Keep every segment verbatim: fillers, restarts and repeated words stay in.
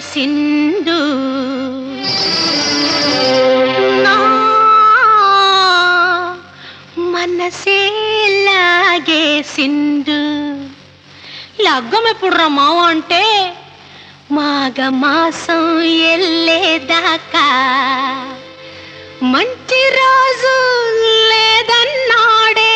సింధు నా మనసే లాగే సింధు. లగ్గం ఎప్పుడు రా మావ అంటే మాఘ మాసం ఎల్లేదాకా మంచి రోజు లేదన్నాడే.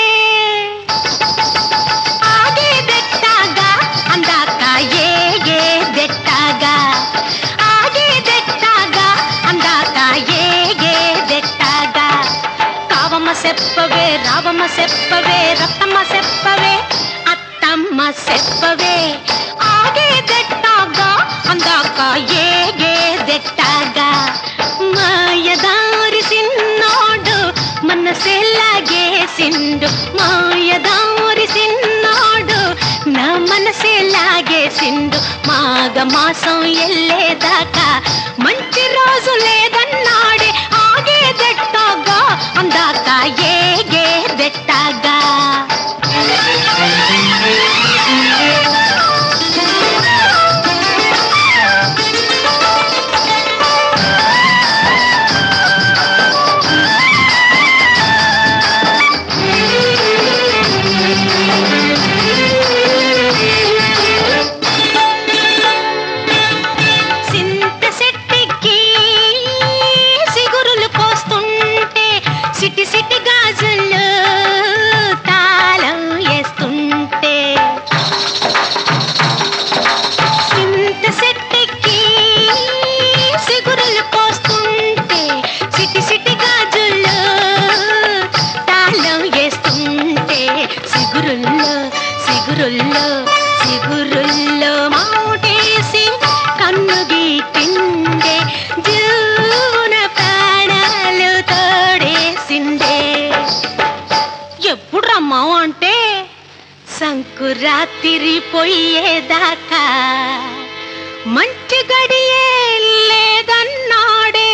ఆగేదెట్టాగా అందాక ఏగేదెట్టాగా, ఆగేదెట్టాగా అందాక ఏగేదెట్టాగా. కావమ్మ సెప్పవే రావమ్మ సెప్పవే రత్తమ్మ సెప్పవే అత్తమ్మ సెప్పవే. ఆగేదెట్టాగా అందాక ఏగేదెట్టాగా. మాయదారి సిన్నోడు మనసే లాగేసిండు, మాయదారి సిన్నోడు నా మనసే లాగేసిండు. మాఘ మాసం ఎల్లేదాకా మంచి రోజు లేదన్నాడే. ఆగేదెట్టాగా అందాక ఏగేదెట్టాగా. సిటి సిటి గాజులు తాళం వేస్తుంటే, సింత సెట్టికి సిగురులు పోస్తుంటే, సిటి సిటి గాజులు తాళం వేస్తుంటే, సిగురుల్లో సిగురుల్లో సిగురుల్లో మాటేసి కన్ను గీటిండే జీవన ప్రాణాలు తోడేసిండే. ఎప్పుడు రమ్మావు అంటే సంకురాత్రి పోయేదాకా మంచి గడియే లేదన్నాడే.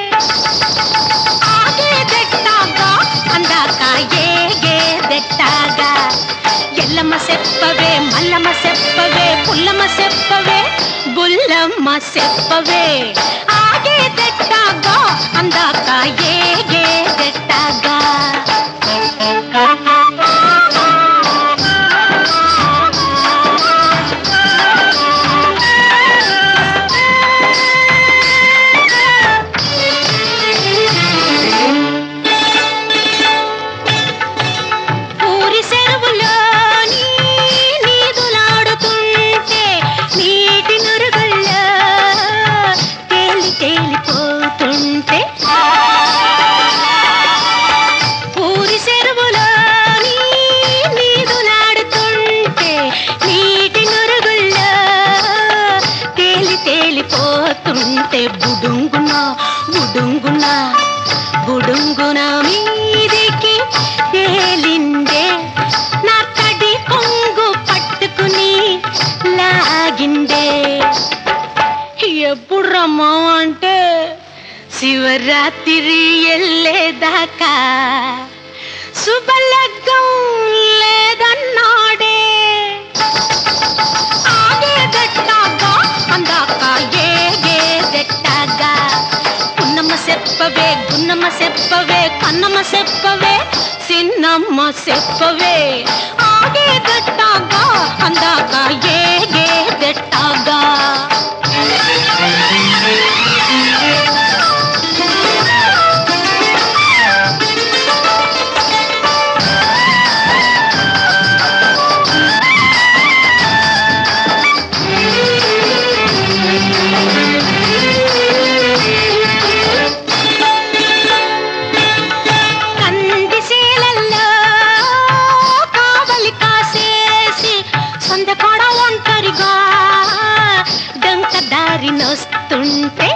ఆగేదెట్టాగా అందాక ఏగేదెట్టాగా. ఎల్లమ్మ సెప్పవే మల్లమ్మ సెప్పవే పుల్లమ్మ సెప్పవే బుల్లమ్మ సెప్పవే. ఆగేదెట్టాగా అందాక ఏగేదెట్టాగా. పూరి చెరువులోని నీదులాడుతుంటే నీటి నురుగుల్లో తేలి తేలిపోతుంటే, పూరి చెరువులోని నీదులాడుతుంటే నీటి నురుగుల్లో తేలి తేలిపోతుంటే, బుడుంగున బుడుంగున బుడుంగున మీదికి తేలిందే నా తడి కొంగు పట్టుకుని లాగిందే. ఎప్పుడు రమ్మా అంటే శివరాత్రి ఎల్లేదాకా శుభలగ్గం లేదన్నాడే. ఆగేదెట్టాగా అందాక ఏగేదెట్టాగా. పున్నమ్మ సెప్పవే గున్నమ్మ సెప్పవే కన్నమ్మ సెప్పవే సిన్నమ్మ సెప్పవే. ఆగేదెట్టాగా అందాక ఏగేదెట్టాగా. కందిశీలల్లో కావలి కాసేసి సందకాడ ఒంటరిగా డంక దారినొస్తుంటే,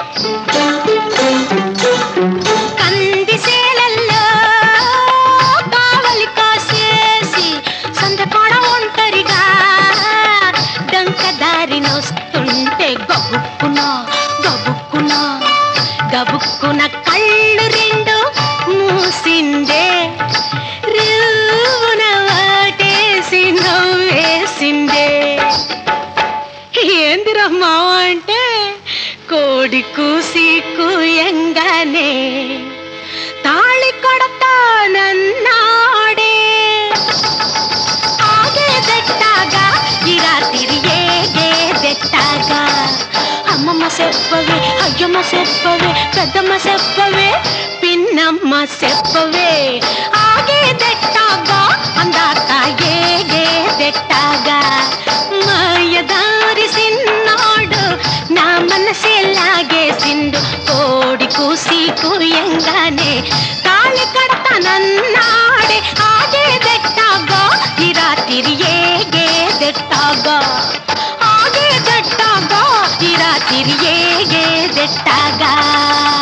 కందిశీలల్లో కావలి కాసేసి సందకాడ ఒంటరిగా డంక దారినొస్తుంటే, గబుక్కున గబుక్కున గబుక్కున కళ్ళు రెండు మూసిందే, రువున వాటేసి నవ్వేసిందే. ఏందిరా మావ అంటే కోడి కూసి కూయంగానే తాళి కొడతానన్నాడే ఆగేదెట్టాగా ఈ రాత్రి ఏగేదెట్టాగా అమ్మమ్మ చెప్పవే అయ్యమ్మ చెప్పవే పెద్దమ్మ చెప్పవే పిన్నమ్మ చెప్పవే ఆగేదెట్టాగా అందాక ఏగేదెట్టాగా మాయదారి సిన్నాడు నా మనసే లాగేసిండు కోడి కూసి కూయంగానే తాళి కడతానన్నాడే ఆగేదెట్టాగా ఈ రాత్రి ఏగేదెట్టాగా ఆగేదెట్టాగా ఈ రాత్రి ఏగేదెట్టాగా